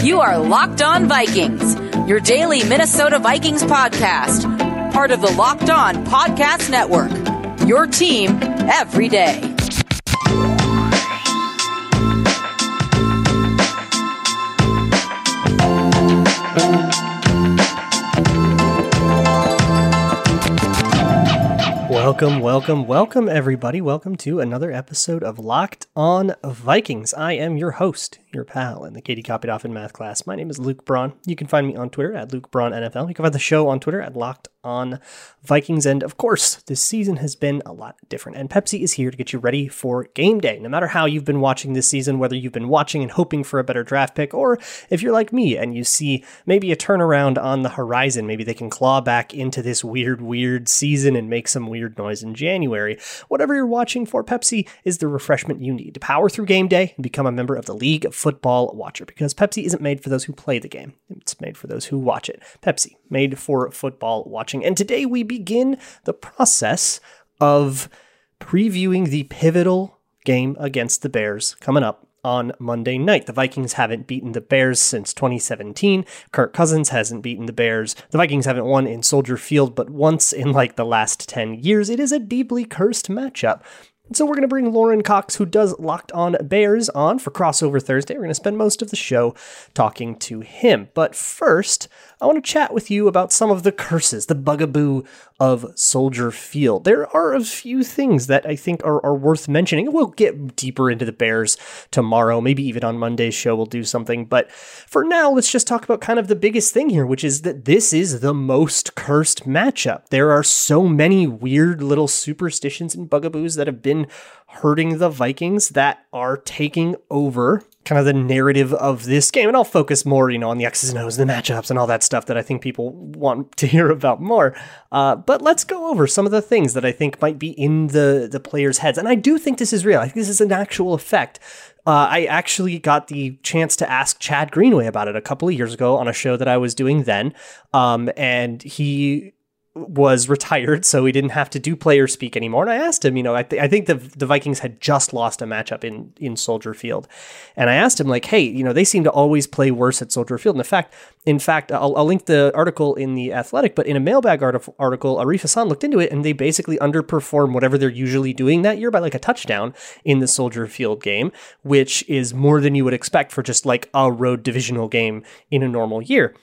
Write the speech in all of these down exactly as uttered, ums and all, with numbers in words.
You are Locked On Vikings, your daily Minnesota Vikings podcast, part of the Locked On Podcast Network, your team every day. Welcome, welcome, welcome, everybody. Welcome to another episode of Locked On Vikings. I am your host, your pal in the Katie copied off in math class. My name is Luke Braun. You can find me on Twitter at Luke Braun N F L. You can find the show on Twitter at Locked On Vikings. And of course, this season has been a lot different. And Pepsi is here to get you ready for game day. No matter how you've been watching this season, whether you've been watching and hoping for a better draft pick, or if you're like me and you see maybe a turnaround on the horizon, maybe they can claw back into this weird, weird season and make some weird noise in January. Whatever you're watching for, Pepsi is the refreshment you need to power through game day and become a member of the League of Football Watcher, because Pepsi isn't made for those who play the game. It's made for those who watch it. Pepsi, made for football watching. And today we begin the process of previewing the pivotal game against the Bears coming up on Monday night. The Vikings haven't beaten the Bears since twenty seventeen. Kirk Cousins hasn't beaten the Bears. The Vikings haven't won in Soldier Field but once in like the last ten years. It is a deeply cursed matchup. So we're going to bring Lauren Cox, who does Locked On Bears, on for Crossover Thursday. We're going to spend most of the show talking to him. But first, I want to chat with you about some of the curses, the bugaboo of Soldier Field. There are a few things that I think are, are worth mentioning. We'll get deeper into the Bears tomorrow. Maybe even on Monday's show we'll do something. But for now, let's just talk about kind of the biggest thing here, which is that this is the most cursed matchup. There are so many weird little superstitions and bugaboos that have been hurting the Vikings that are taking over kind of the narrative of this game. And I'll focus more, you know, on the X's and O's, the matchups and all that stuff that I think people want to hear about more. Uh, but let's go over some of the things that I think might be in the, the players' heads. And I do think this is real. I think this is an actual effect. Uh, I actually got the chance to ask Chad Greenway about it a couple of years ago on a show that I was doing then. Um, and he was retired, so he didn't have to do player speak anymore. And I asked him, you know, I, th- I think the the Vikings had just lost a matchup in, in Soldier Field. And I asked him, like, hey, you know, they seem to always play worse at Soldier Field. And in fact, in fact, I'll, I'll link the article in The Athletic, but in a mailbag article, article Arif Hassan looked into it, and they basically underperform whatever they're usually doing that year by like a touchdown in the Soldier Field game, which is more than you would expect for just like a road divisional game in a normal year.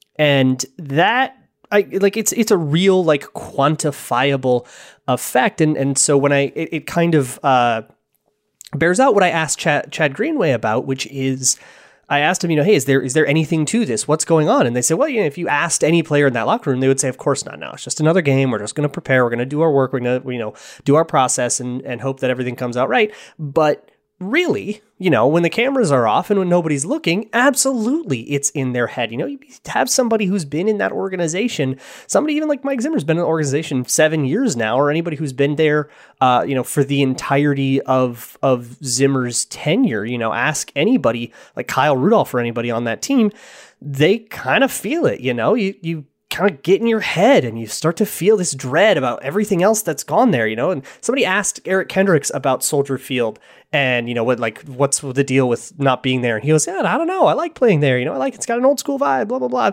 And that I, like it's it's a real like quantifiable effect, and and so when I it, it kind of uh, bears out what I asked Chad, Chad Greenway about, which is I asked him, you know, hey, is there is there anything to this? What's going on? And they said, well, you know, if you asked any player in that locker room, they would say, of course not. No, it's just another game. We're just going to prepare. We're going to do our work. We're going to you know do our process and and hope that everything comes out right. But really, you know, when the cameras are off and when nobody's looking, absolutely it's in their head. You know, you have somebody who's been in that organization, somebody even like Mike Zimmer's been in the organization seven years now, or anybody who's been there, uh, you know, for the entirety of, of Zimmer's tenure. You know, ask anybody like Kyle Rudolph or anybody on that team, they kind of feel it, you know, you, you, kind of get in your head and you start to feel this dread about everything else that's gone there, you know. And somebody asked Eric Kendricks about Soldier Field and, you know, what, like, what's the deal with not being there? And he goes, yeah, I don't know. I like playing there. You know, I like, it's got an old school vibe, blah, blah, blah.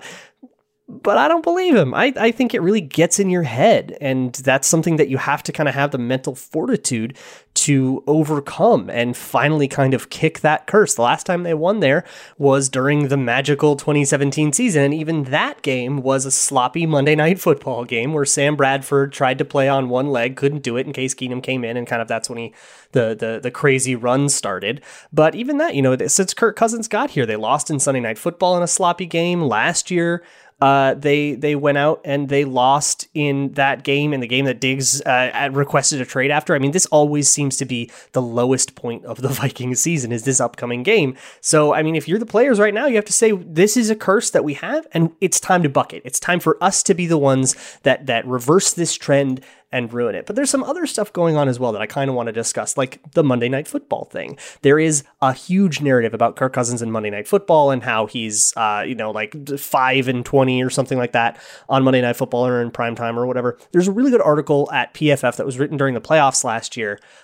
But I don't believe him. I, I think it really gets in your head. And that's something that you have to kind of have the mental fortitude to overcome and finally kind of kick that curse. The last time they won there was during the magical twenty seventeen season. And even that game was a sloppy Monday Night Football game where Sam Bradford tried to play on one leg, couldn't do it, and Case Keenum came in, and kind of that's when he the the the crazy run started. But even that, you know, since Kirk Cousins got here, they lost in Sunday Night Football in a sloppy game last year. Uh, they they went out and they lost in that game, in the game that Diggs uh, requested a trade after. I mean, this always seems to be the lowest point of the Vikings season, is this upcoming game. So, I mean, if you're the players right now, you have to say, this is a curse that we have, and it's time to buck it. It's time for us to be the ones that that reverse this trend and ruin it. But there's some other stuff going on as well that I kind of want to discuss, like the Monday Night Football thing. There is a huge narrative about Kirk Cousins and Monday Night Football and how he's, uh, you know, like five and twenty or something like that on Monday Night Football or in primetime or whatever. There's a really good article at P F F that was written during the playoffs last year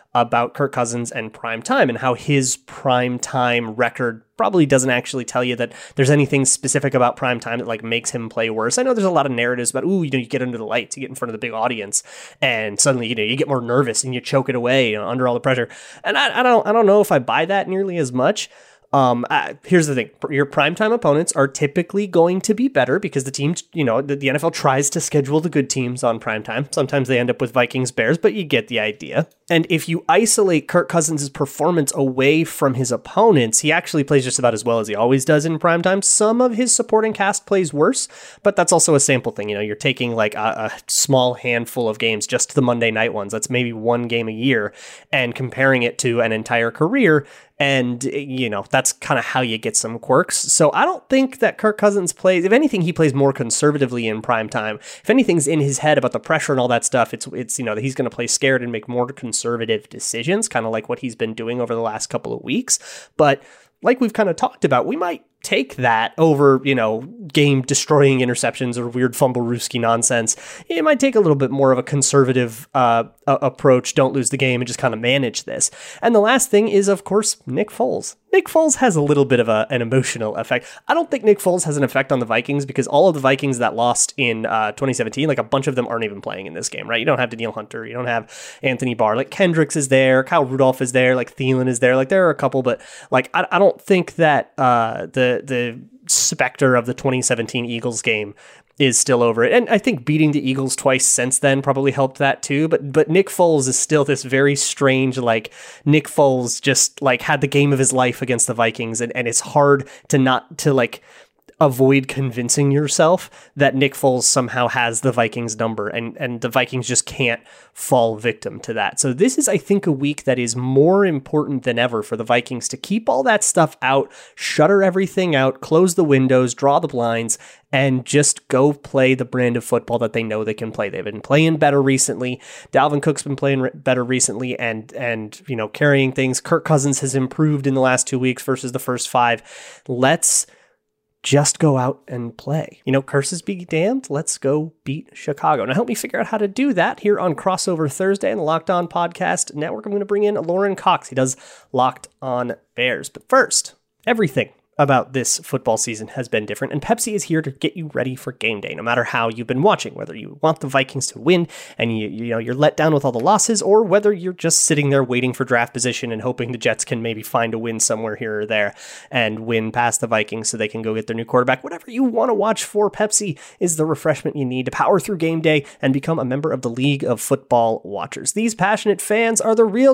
about Kirk Cousins and prime time and how his prime time record probably doesn't actually tell you that there's anything specific about prime time that like makes him play worse. I know there's a lot of narratives about, ooh, you know, you get under the lights, you get in front of the big audience, and suddenly, you know, you get more nervous and you choke it away, you know, under all the pressure. And I, I don't, I don't know if I buy that nearly as much. Um, uh, here's the thing. Your primetime opponents are typically going to be better because the teams, you know, the, the N F L tries to schedule the good teams on primetime. Sometimes they end up with Vikings, Bears, but you get the idea. And if you isolate Kirk Cousins' performance away from his opponents, he actually plays just about as well as he always does in primetime. Some of his supporting cast plays worse, but that's also a sample thing. You know, you're taking like a, a small handful of games, just the Monday night ones. That's maybe one game a year, and comparing it to an entire career. And, you know, that's kind of how you get some quirks. So I don't think that Kirk Cousins plays, if anything, he plays more conservatively in prime time. If anything's in his head about the pressure and all that stuff, it's, it's you know, that he's going to play scared and make more conservative decisions, kind of like what he's been doing over the last couple of weeks. But like we've kind of talked about, we might take that over, you know, game destroying interceptions or weird fumble rooski nonsense. It might take a little bit more of a conservative uh, a- approach. Don't lose the game and just kind of manage this. And the last thing is, of course, Nick Foles. Nick Foles has a little bit of a, an emotional effect. I don't think Nick Foles has an effect on the Vikings because all of the Vikings that lost in uh, twenty seventeen, like a bunch of them aren't even playing in this game, right? You don't have Danielle Hunter. You don't have Anthony Barr. Like Kendricks is there. Kyle Rudolph is there. Like Thielen is there. Like there are a couple, but like I, I don't think that uh, the the specter of the twenty seventeen Eagles game is still over it. And I think beating the Eagles twice since then probably helped that too. But but Nick Foles is still this very strange, like Nick Foles just like had the game of his life against the Vikings. And, and it's hard to not to like avoid convincing yourself that Nick Foles somehow has the Vikings number and, and the Vikings just can't fall victim to that. So this is, I think, a week that is more important than ever for the Vikings to keep all that stuff out, shutter everything out, close the windows, draw the blinds, and just go play the brand of football that they know they can play. They've been playing better recently. Dalvin Cook's been playing re- better recently and, and, you know, carrying things. Kirk Cousins has improved in the last two weeks versus the first five. Let's just go out and play. You know, curses be damned. Let's go beat Chicago. Now help me figure out how to do that here on Crossover Thursday on the Locked On Podcast Network. I'm going to bring in Lauren Cox. He does Locked On Bears. But first, everything about this football season has been different, and Pepsi is here to get you ready for game day, no matter how you've been watching, whether you want the Vikings to win and you, you know, you're let down with all the losses, or whether you're just sitting there waiting for draft position and hoping the Jets can maybe find a win somewhere here or there and win past the Vikings so they can go get their new quarterback. Whatever you want to watch for, Pepsi is the refreshment you need to power through game day and become a member of the League of Football Watchers. These passionate fans are the real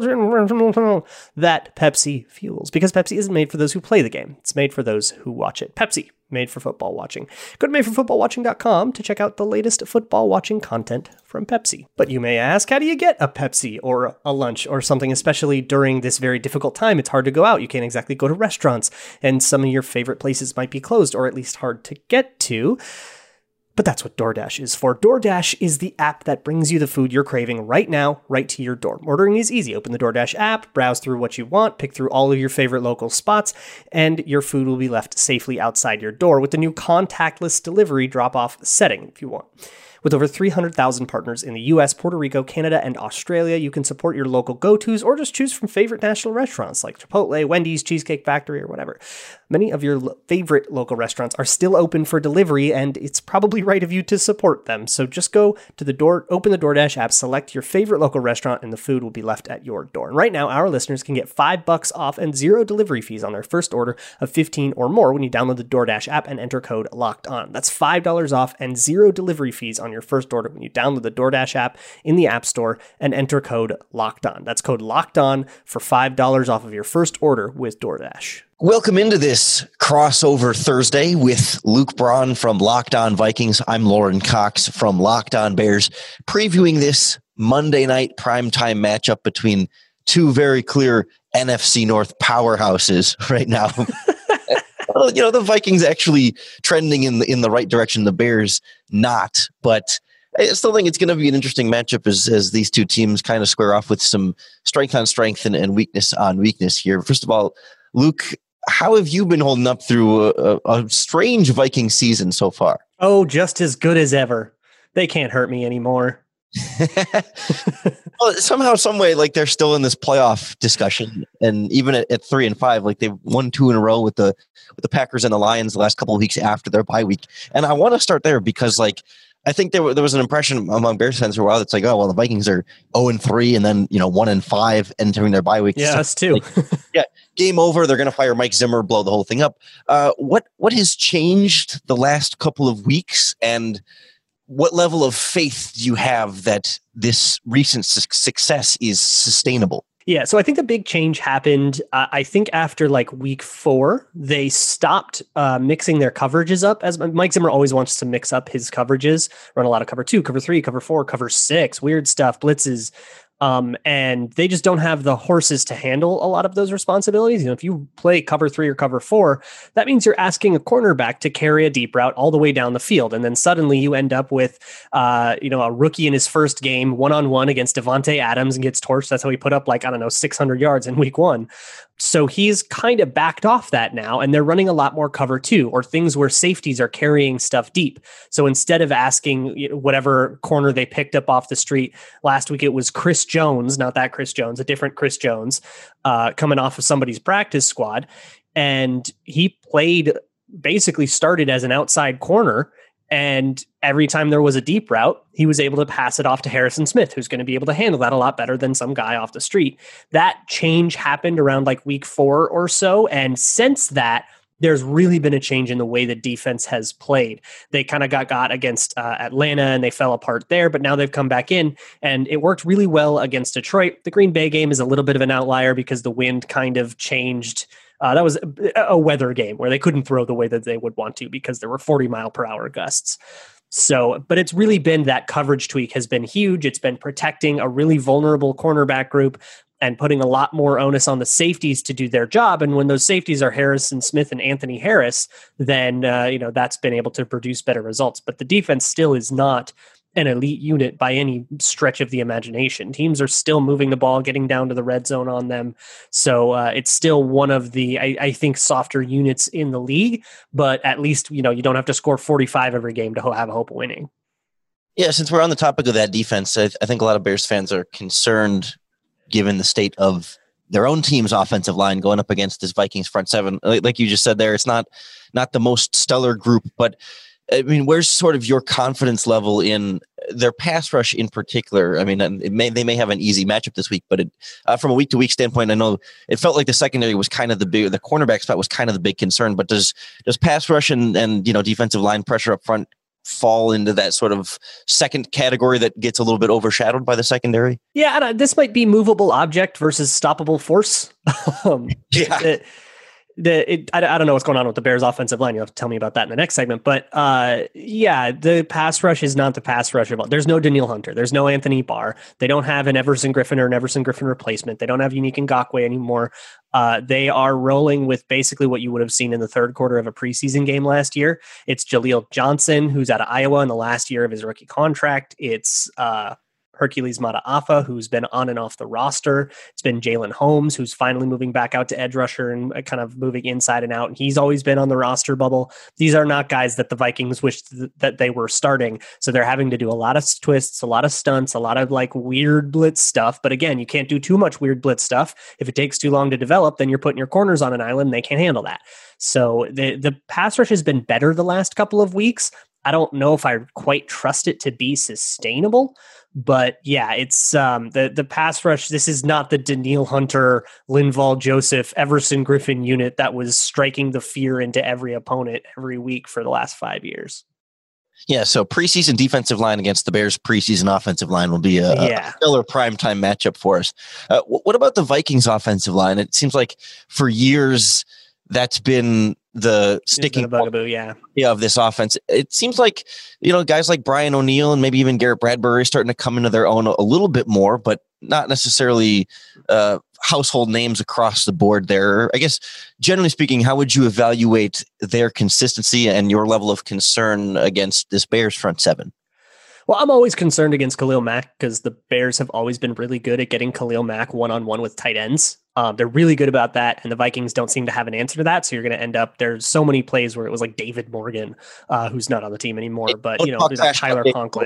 that Pepsi fuels, because Pepsi isn't made for those who play the game. It's made for those who watch it. Pepsi, made for football watching. Go to made for football watching dot com to check out the latest football watching content from Pepsi. But you may ask, how do you get a Pepsi or a lunch or something, especially during this very difficult time? It's hard to go out. You can't exactly go to restaurants, and some of your favorite places might be closed or at least hard to get to. But that's what DoorDash is for. DoorDash is the app that brings you the food you're craving right now, right to your door. Ordering is easy. Open the DoorDash app, browse through what you want, pick through all of your favorite local spots, and your food will be left safely outside your door with the new contactless delivery drop-off setting if you want. With over three hundred thousand partners in the U S, Puerto Rico, Canada, and Australia, you can support your local go-tos or just choose from favorite national restaurants like Chipotle, Wendy's, Cheesecake Factory, or whatever. Many of your lo- favorite local restaurants are still open for delivery, and it's probably right of you to support them. So just go to the door, open the DoorDash app, select your favorite local restaurant, and the food will be left at your door. And right now, our listeners can get five bucks off and zero delivery fees on their first order of fifteen or more when you download the DoorDash app and enter code LOCKEDON. That's five dollars off and zero delivery fees on your first order when you download the DoorDash app in the App Store and enter code LOCKEDON. That's code LOCKEDON for five dollars off of your first order with DoorDash. Welcome into this Crossover Thursday with Luke Braun from Locked On Vikings. I'm Lauren Cox from Locked On Bears, previewing this Monday night primetime matchup between two very clear N F C North powerhouses right now. Well, you know, the Vikings actually trending in the, in the right direction, the Bears not, but I still think it's going to be an interesting matchup as, as these two teams kind of square off with some strength on strength and, and weakness on weakness here. First of all, Luke, how have you been holding up through a, a strange Viking season so far? Oh, just as good as ever. They can't hurt me anymore. Well, somehow, some way, like they're still in this playoff discussion, and even at, at three and five, like they've won two in a row with the with the Packers and the Lions the last couple of weeks after their bye week. And I want to start there because, like, I think there there was an impression among Bears fans for a while that's like, oh well, the Vikings are zero and three, and then you know one and five entering their bye week. Yeah, so, us too. like, yeah, game over. They're going to fire Mike Zimmer, blow the whole thing up. Uh, what what has changed the last couple of weeks, and what level of faith do you have that this recent su- success is sustainable? Yeah, so I think the big change happened, uh, I think after like week four, they stopped uh, mixing their coverages up. As Mike Zimmer always wants to mix up his coverages, run a lot of cover two, cover three, cover four, cover six, weird stuff, blitzes. Um, and they just don't have the horses to handle a lot of those responsibilities. You know, if you play cover three or cover four, that means you're asking a cornerback to carry a deep route all the way down the field. And then suddenly you end up with, uh, you know, a rookie in his first game, one-on-one against Devontae Adams and gets torched. That's how he put up like, I don't know, six hundred yards in week one. So he's kind of backed off that now, and they're running a lot more cover two, or things where safeties are carrying stuff deep. So instead of asking you know, whatever corner they picked up off the street, last week it was Chris Jones, not that Chris Jones, a different Chris Jones, uh, coming off of somebody's practice squad. And he played, basically started as an outside corner. And every time there was a deep route, he was able to pass it off to Harrison Smith, who's going to be able to handle that a lot better than some guy off the street. That change happened around like week four or so. And since that, there's really been a change in the way the defense has played. They kind of got got against uh, Atlanta and they fell apart there, but now they've come back in and it worked really well against Detroit. The Green Bay game is a little bit of an outlier because the wind kind of changed. Uh, that was a, a weather game where they couldn't throw the way that they would want to because there were forty mile per hour gusts. So, but it's really been that coverage tweak has been huge. It's been protecting a really vulnerable cornerback group and putting a lot more onus on the safeties to do their job. And when those safeties are Harrison Smith and Anthony Harris, then, uh, you know, that's been able to produce better results. But the defense still is not an elite unit by any stretch of the imagination. Teams are still moving the ball, getting down to the red zone on them. So uh, it's still one of the, I, I think, softer units in the league, but at least, you know, you don't have to score forty-five every game to have a hope of winning. Yeah, since we're on the topic of that defense, I, I think a lot of Bears fans are concerned given the state of their own team's offensive line going up against this Vikings front seven. Like you just said there, it's not not the most stellar group, but I mean, where's sort of your confidence level in their pass rush in particular? I mean, it may, they may have an easy matchup this week, but it, uh, from a week to week standpoint, I know it felt like the secondary was kind of the big, the cornerback spot was kind of the big concern, but does, does pass rush and, and, you know, defensive line pressure up front fall into that sort of second category that gets a little bit overshadowed by the secondary? Yeah. And uh, this might be movable object versus stoppable force. um, yeah. It, The it, I, I don't know what's going on with the Bears offensive line. You'll have to tell me about that in the next segment. But uh, yeah, the pass rush is not the pass rush of all. There's no Danielle Hunter. There's no Anthony Barr. They don't have an Everson Griffin or an Everson Griffin replacement. They don't have Unique Ngakoue anymore. Uh, they are rolling with basically what you would have seen in the third quarter of a preseason game last year. It's Jaleel Johnson, who's out of Iowa in the last year of his rookie contract. It's uh, Hercules Mataafa, who's been on and off the roster. It's been Jalen Holmes, who's finally moving back out to edge rusher and kind of moving inside and out. And he's always been on the roster bubble. These are not guys that the Vikings wished th- that they were starting. So they're having to do a lot of twists, a lot of stunts, a lot of like weird blitz stuff. But again, you can't do too much weird blitz stuff. If it takes too long to develop, then you're putting your corners on an island and they can't handle that. So the, the pass rush has been better the last couple of weeks. I don't know if I quite trust it to be sustainable, but yeah, it's um, the the pass rush. This is not the Danielle Hunter, Linval Joseph, Everson Griffin unit that was striking the fear into every opponent every week for the last five years. Yeah, so preseason defensive line against the Bears' preseason offensive line will be a, yeah. a stellar primetime matchup for us. Uh, what about the Vikings' offensive line? It seems like for years that's been the sticking bugaboo, yeah, yeah, of this offense. It seems like, you know, guys like Brian O'Neill and maybe even Garrett Bradbury are starting to come into their own a little bit more, but not necessarily uh, household names across the board there. I guess, generally speaking, how would you evaluate their consistency and your level of concern against this Bears front seven? Well, I'm always concerned against Khalil Mack because the Bears have always been really good at getting Khalil Mack one-on-one with tight ends. Um, they're really good about that, and the Vikings don't seem to have an answer to that. So you're going to end up, there's so many plays where it was like David Morgan, uh, who's not on the team anymore, but, you know, there's like Tyler Conklin.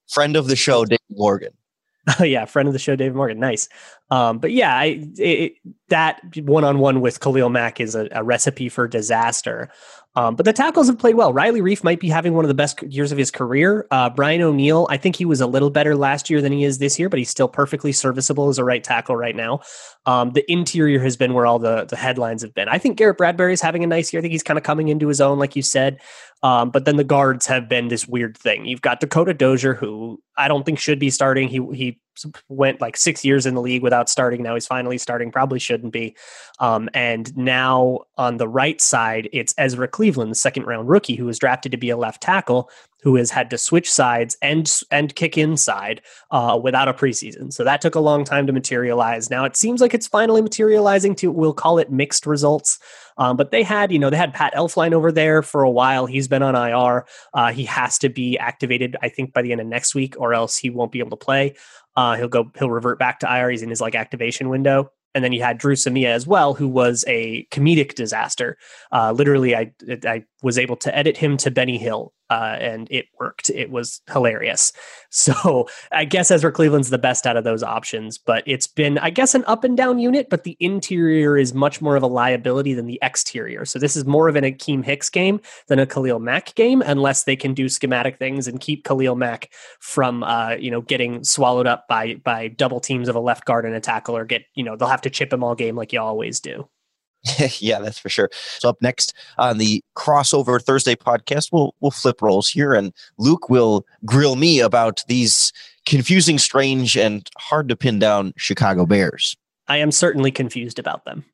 Friend of the show, Dave Morgan. Oh yeah, friend of the show, David Morgan. Nice. Um, but yeah, I, it, that one-on-one with Khalil Mack is a, a recipe for disaster. Um, but the tackles have played well. Riley Reiff might be having one of the best years of his career. Uh, Brian O'Neill, I think he was a little better last year than he is this year, but he's still perfectly serviceable as a right tackle right now. Um, the interior has been where all the, the headlines have been. I think Garrett Bradbury is having a nice year. I think he's kind of coming into his own, like you said. Um, but then the guards have been this weird thing. You've got Dakota Dozier, who I don't think should be starting. He he went like six years in the league without starting. Now he's finally starting. Probably shouldn't be. Um, and now on the right side, it's Ezra Cleveland, the second round rookie, who was drafted to be a left tackle, who has had to switch sides and and kick inside uh, without a preseason. So that took a long time to materialize. Now it seems like it's finally materializing to, we'll call it mixed results. Um, but they had, you know, they had Pat Elflein over there for a while. He's been on I R. Uh, he has to be activated, I think, by the end of next week, or else he won't be able to play. Uh, he'll go, he'll revert back to I R. He's in his like activation window. And then you had Drew Samia as well, who was a comedic disaster. Uh, literally, I I was able to edit him to Benny Hill, uh, and it worked. It was hilarious. So I guess Ezra Cleveland's the best out of those options, but it's been, I guess, an up and down unit, but the interior is much more of a liability than the exterior. So this is more of an Akeem Hicks game than a Khalil Mack game, unless they can do schematic things and keep Khalil Mack from, uh, you know, getting swallowed up by by double teams of a left guard and a tackle, or get, you know, they'll have to chip him all game like you always do. Yeah, that's for sure. So up next on the Crossover Thursday podcast, we'll we'll flip roles here, and Luke will grill me about these confusing, strange, and hard to pin down Chicago Bears. I am certainly confused about them.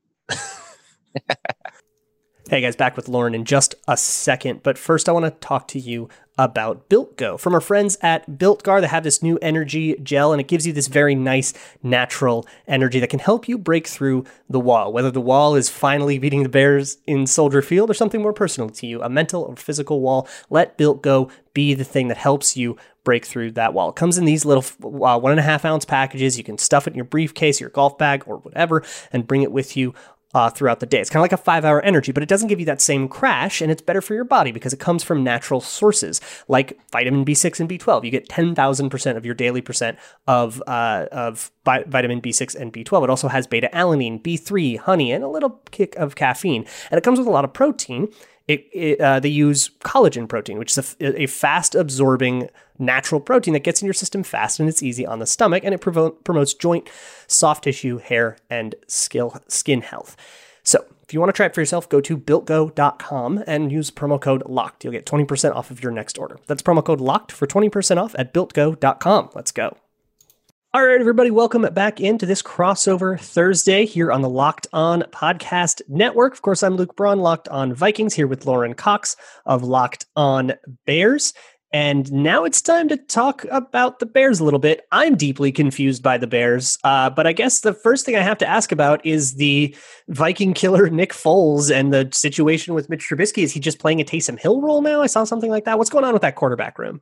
Hey guys, back with Lauren in just a second, but first I want to talk to you about BuiltGo. From our friends at BuiltGar, they have this new energy gel, and it gives you this very nice, natural energy that can help you break through the wall. Whether the wall is finally beating the Bears in Soldier Field or something more personal to you, a mental or physical wall, let BuiltGo be the thing that helps you break through that wall. It comes in these little uh, one and a half ounce packages. You can stuff it in your briefcase, your golf bag, or whatever, and bring it with you Uh, throughout the day. It's kind of like a five-hour energy, but it doesn't give you that same crash, and it's better for your body because it comes from natural sources like vitamin B six and B twelve. You get ten thousand percent of your daily percent of uh, of bi- vitamin B six and B twelve. It also has beta-alanine, B three, honey, and a little kick of caffeine. And it comes with a lot of protein. It, it, uh, they use collagen protein, which is a, a fast-absorbing natural protein that gets in your system fast, and it's easy on the stomach, and it provo- promotes joint, soft tissue, hair, and skill, skin health. So if you want to try it for yourself, go to built go dot com and use promo code LOCKED. You'll get twenty percent off of your next order. That's promo code LOCKED for twenty percent off at built go dot com. Let's go. All right, everybody, welcome back into this Crossover Thursday here on the Locked On Podcast Network. Of course, I'm Luke Braun, Locked On Vikings, here with Lauren Cox of Locked On Bears. And now it's time to talk about the Bears a little bit. I'm deeply confused by the Bears, uh, but I guess the first thing I have to ask about is the Viking killer Nick Foles and the situation with Mitch Trubisky. Is he just playing a Taysom Hill role now? I saw something like that. What's going on with that quarterback room?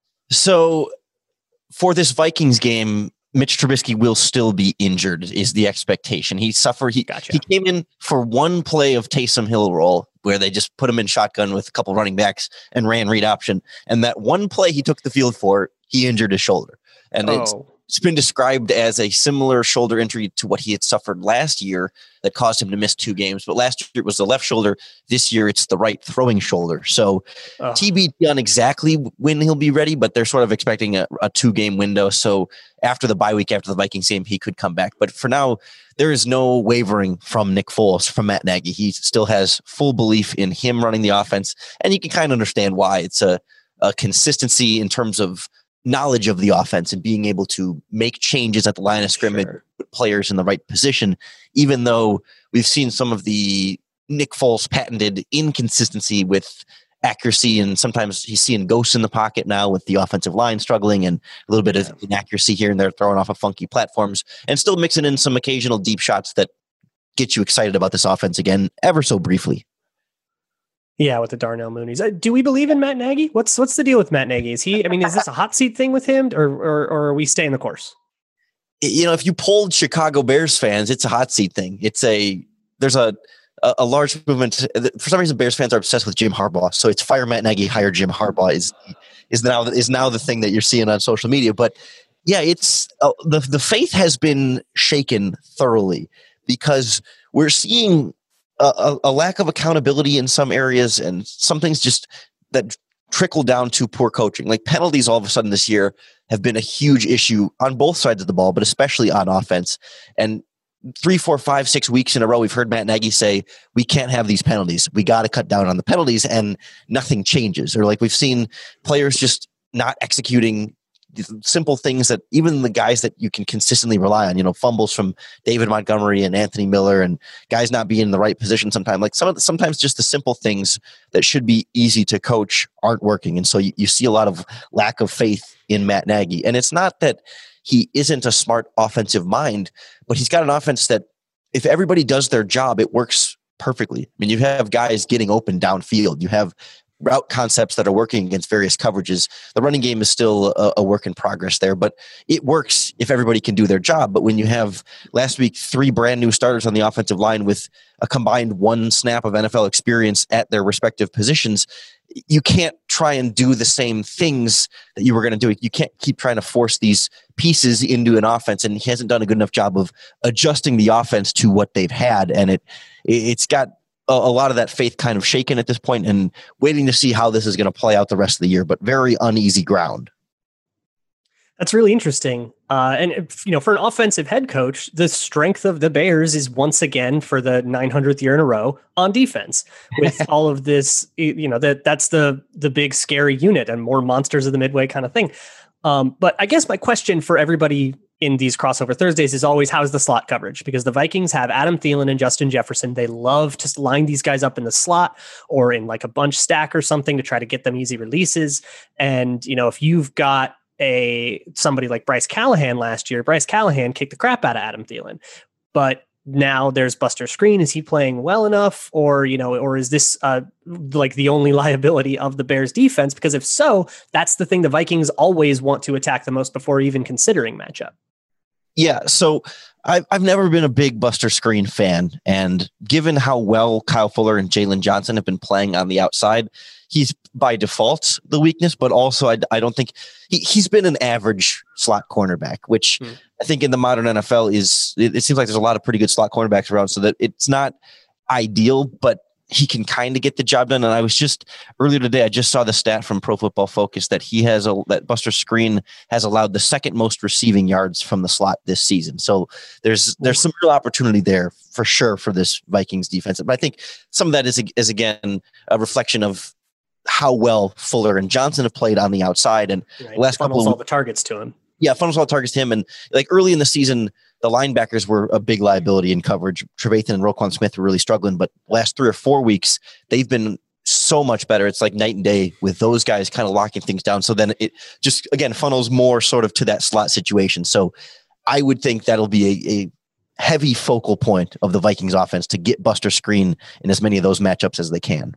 So for this Vikings game, Mitch Trubisky will still be injured is the expectation. He suffered. He, gotcha. he came in for one play of Taysom Hill role where they just put him in shotgun with a couple running backs and ran read option. And that one play he took the field for, he injured his shoulder. And oh. it's, it's been described as a similar shoulder injury to what he had suffered last year that caused him to miss two games. But last year it was the left shoulder. This year it's the right throwing shoulder. So oh. T B D on exactly when he'll be ready, but they're sort of expecting a, a two-game window. So after the bye week, after the Vikings game, he could come back. But for now, there is no wavering from Nick Foles, from Matt Nagy. He still has full belief in him running the offense, and you can kind of understand why. It's a, a consistency in terms of knowledge of the offense and being able to make changes at the line of scrimmage, sure. Put players in the right position, even though we've seen some of the Nick Foles patented inconsistency with accuracy, and sometimes he's seeing ghosts in the pocket now with the offensive line struggling and a little bit yeah. of inaccuracy here and there, throwing off of funky platforms, and still mixing in some occasional deep shots that get you excited about this offense again, ever so briefly. Yeah, with the Darnell Moonies. Uh, do we believe in Matt Nagy? What's what's the deal with Matt Nagy? Is he? I mean, is this a hot seat thing with him, or or, or are we staying the course? You know, if you polled Chicago Bears fans, it's a hot seat thing. It's a there's a a, a large movement. For some reason, Bears fans are obsessed with Jim Harbaugh. So it's fire Matt Nagy, hire Jim Harbaugh is is now is now the thing that you're seeing on social media. But yeah, it's uh, the the faith has been shaken thoroughly because we're seeing a, a, a lack of accountability in some areas, and some things just that trickle down to poor coaching. Like penalties all of a sudden this year have been a huge issue on both sides of the ball, but especially on offense. And three, four, five, six weeks in a row, we've heard Matt Nagy say, we can't have these penalties. We got to cut down on the penalties, and nothing changes. Or like we've seen players just not executing simple things that even the guys that you can consistently rely on, you know, fumbles from David Montgomery and Anthony Miller and guys not being in the right position sometimes. Like some of the, sometimes just the simple things that should be easy to coach aren't working. And so you, you see a lot of lack of faith in Matt Nagy. And it's not that he isn't a smart offensive mind, but he's got an offense that if everybody does their job, it works perfectly. I mean, you have guys getting open downfield. You have route concepts that are working against various coverages. The running game is still a, a work in progress there, but it works if everybody can do their job. But when you have last week three brand new starters on the offensive line with a combined one snap of N F L experience at their respective positions, you can't try and do the same things that you were going to do. You can't keep trying to force these pieces into an offense, and he hasn't done a good enough job of adjusting the offense to what they've had. And it it's got a, a lot of that faith kind of shaken at this point, and waiting to see how this is going to play out the rest of the year, but very uneasy ground. That's really interesting. Uh, and, you know, for an offensive head coach, the strength of the Bears is once again for the nine hundredth year in a row on defense with all of this, you know, that that's the, the big scary unit and more monsters of the Midway kind of thing. Um, but I guess my question for everybody in these crossover Thursdays is always, how's the slot coverage? Because the Vikings have Adam Thielen and Justin Jefferson. They love to line these guys up in the slot or in like a bunch stack or something to try to get them easy releases. And, you know, if you've got a somebody like Bryce Callahan last year, Bryce Callahan kicked the crap out of Adam Thielen, but now there's Buster Skrine. Is he playing well enough, or, you know, or is this uh, like the only liability of the Bears defense? Because if so, that's the thing the Vikings always want to attack the most before even considering matchup. Yeah. So I've, I've never been a big Buster Skrine fan. And given how well Kyle Fuller and Jalen Johnson have been playing on the outside, he's by default the weakness, but also I, I don't think he, he's been an average slot cornerback, which hmm. I think in the modern N F L is, it, it seems like there's a lot of pretty good slot cornerbacks around, so that it's not ideal, but he can kind of get the job done. And I was just earlier today, I just saw the stat from Pro Football Focus that he has a, that Buster Skrine has allowed the second most receiving yards from the slot this season. So there's, there's some real opportunity there for sure for this Vikings defense. But I think some of that is, is again, a reflection of how well Fuller and Johnson have played on the outside, and right. the last funnels couple of, all the targets to him. Yeah. Funnels all the targets to him. And like early in the season, the linebackers were a big liability in coverage. Trevathan and Roquan Smith were really struggling, but last three or four weeks, they've been so much better. It's like night and day with those guys kind of locking things down. So then it just, again, funnels more sort of to that slot situation. So I would think that'll be a, a heavy focal point of the Vikings offense to get Buster Skrine in as many of those matchups as they can.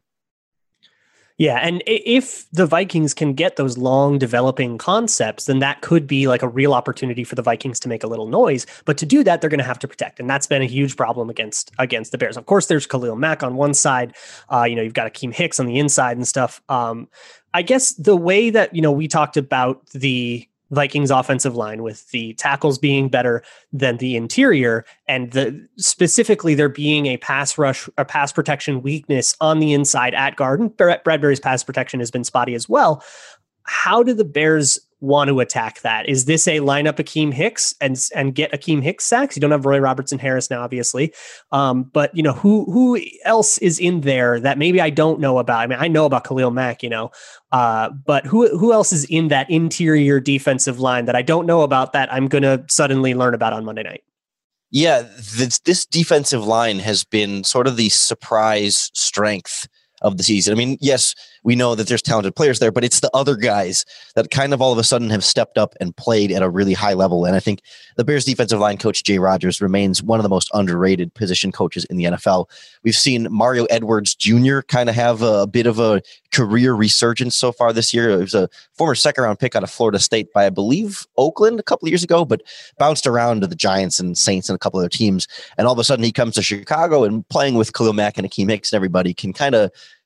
Yeah, and if the Vikings can get those long developing concepts, then that could be like a real opportunity for the Vikings to make a little noise. But to do that, they're going to have to protect, and that's been a huge problem against against the Bears. Of course, there's Khalil Mack on one side. Uh, you know, you've got Akeem Hicks on the inside and stuff. Um, I guess the way that, you know, we talked about the Vikings offensive line with the tackles being better than the interior, and the specifically there being a pass rush, a pass protection weakness on the inside at guard. And Brett Bradbury's pass protection has been spotty as well. How do the Bears want to attack that? Is this a lineup Akeem Hicks and and get Akeem Hicks sacks? You don't have Roy Robertson Harris now, obviously, um, but you know who who else is in there that maybe I don't know about. I mean, I know about Khalil Mack, you know, uh, but who who else is in that interior defensive line that I don't know about that I'm going to suddenly learn about on Monday night? Yeah, this this defensive line has been sort of the surprise strength of the season. I mean, yes, we know that there's talented players there, but it's the other guys that kind of all of a sudden have stepped up and played at a really high level. And I think the Bears defensive line coach, Jay Rodgers, remains one of the most underrated position coaches in the N F L. We've seen Mario Edwards Junior kind of have a bit of a career resurgence so far this year. He was a former second round pick out of Florida State by, I believe, Oakland a couple of years ago, but bounced around to the Giants and Saints and a couple other teams. And all of a sudden he comes to Chicago and playing with Khalil Mack and Akeem Hicks and everybody can kind of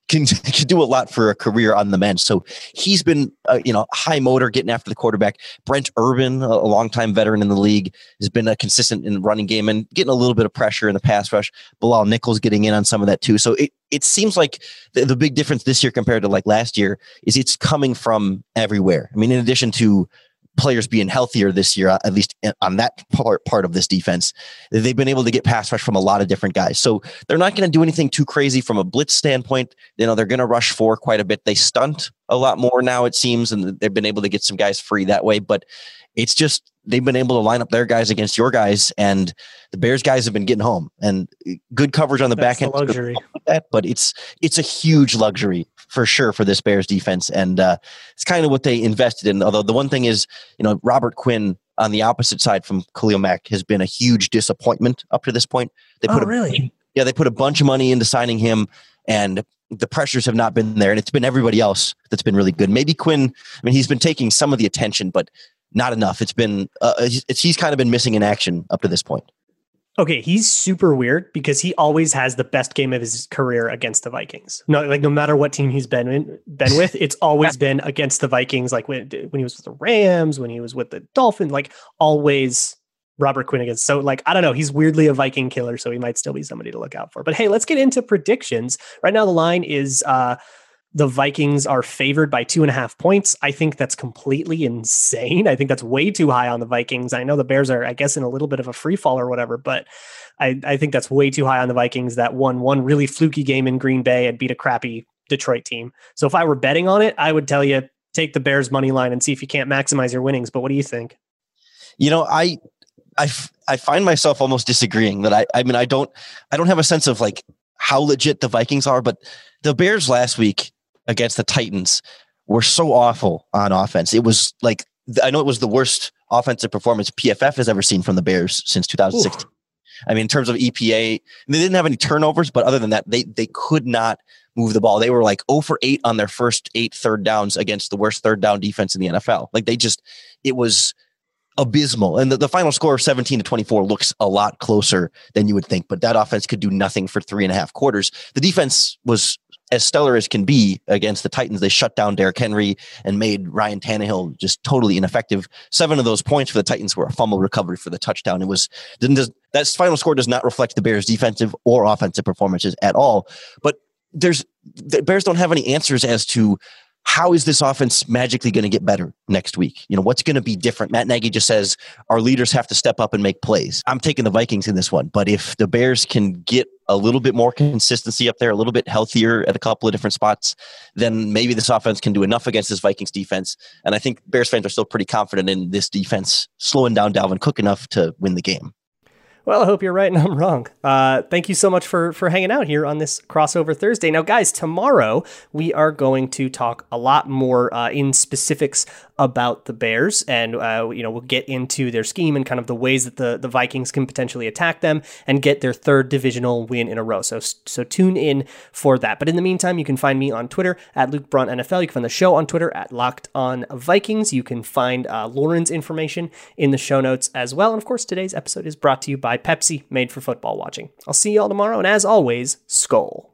can, can do a lot for a career on the bench. So he's been, uh, you know, high motor getting after the quarterback. Brent Urban, a, a longtime veteran in the league, has been a consistent in running game and getting a little bit of pressure in the pass rush. Bilal Nichols getting in on some of that too. So it, it seems like the, the big difference this year compared to like last year is it's coming from everywhere. I mean, in addition to players being healthier this year, at least on that part, part of this defense, they've been able to get pass rush from a lot of different guys. So they're not going to do anything too crazy from a blitz standpoint. You know, they're going to rush four quite a bit. They stunt a lot more now, it seems, and they've been able to get some guys free that way. But it's just, they've been able to line up their guys against your guys, and the Bears guys have been getting home, and good coverage on the That's back end. The luxury. That, but it's, it's a huge luxury for sure for this Bears defense. And uh, it's kind of what they invested in. Although the one thing is, you know, Robert Quinn on the opposite side from Khalil Mack has been a huge disappointment up to this point. They put oh, a, really? Yeah, they put a bunch of money into signing him, and the pressures have not been there. And it's been everybody else that's been really good. Maybe Quinn, I mean, he's been taking some of the attention, but not enough. It's been, uh, it's, he's kind of been missing in action up to this point. Okay, he's super weird because he always has the best game of his career against the Vikings. No, like no matter what team he's been in, been with, it's always been against the Vikings. Like when when he was with the Rams, when he was with the Dolphins, like always Robert Quinn against. So like I don't know, he's weirdly a Viking killer, so he might still be somebody to look out for. But hey, let's get into predictions. Right now, the line is. Uh, The Vikings are favored by two and a half points. I think that's completely insane. I think that's way too high on the Vikings. I know the Bears are, I guess, in a little bit of a free fall or whatever, but I, I think that's way too high on the Vikings that won one really fluky game in Green Bay and beat a crappy Detroit team. So if I were betting on it, I would tell you take the Bears money line and see if you can't maximize your winnings. But what do you think? You know, I, I, I find myself almost disagreeing that I, I mean, I don't, I don't have a sense of like how legit the Vikings are, but the Bears last week against the Titans were so awful on offense. It was like, I know it was the worst offensive performance P F F has ever seen from the Bears since two thousand sixteen. Ooh. I mean, in terms of E P A, they didn't have any turnovers, but other than that, they they could not move the ball. They were like zero for eight on their first eight third downs against the worst third down defense in the N F L. Like they just, it was abysmal. And the, the final score of seventeen to twenty-four looks a lot closer than you would think, but that offense could do nothing for three and a half quarters. The defense was as stellar as can be against the Titans. They shut down Derrick Henry and made Ryan Tannehill just totally ineffective. Seven of those points for the Titans were a fumble recovery for the touchdown. It was, didn't just, that final score does not reflect the Bears' defensive or offensive performances at all. But there's, the Bears don't have any answers as to how is this offense magically going to get better next week? You know, what's going to be different? Matt Nagy just says our leaders have to step up and make plays. I'm taking the Vikings in this one, but if the Bears can get a little bit more consistency up there, a little bit healthier at a couple of different spots, then maybe this offense can do enough against this Vikings defense. And I think Bears fans are still pretty confident in this defense slowing down Dalvin Cook enough to win the game. Well, I hope you're right and I'm wrong. Uh, thank you so much for for hanging out here on this Crossover Thursday. Now, guys, tomorrow we are going to talk a lot more uh, in specifics about the Bears, and uh, you know we'll get into their scheme and kind of the ways that the, the Vikings can potentially attack them and get their third divisional win in a row. So so tune in for that. But in the meantime, you can find me on Twitter at Luke Braun N F L. You can find the show on Twitter at Locked On Vikings. You can find uh, Lauren's information in the show notes as well. And of course, today's episode is brought to you by Pepsi, made for football watching. I'll see you all tomorrow, and as always, Skol.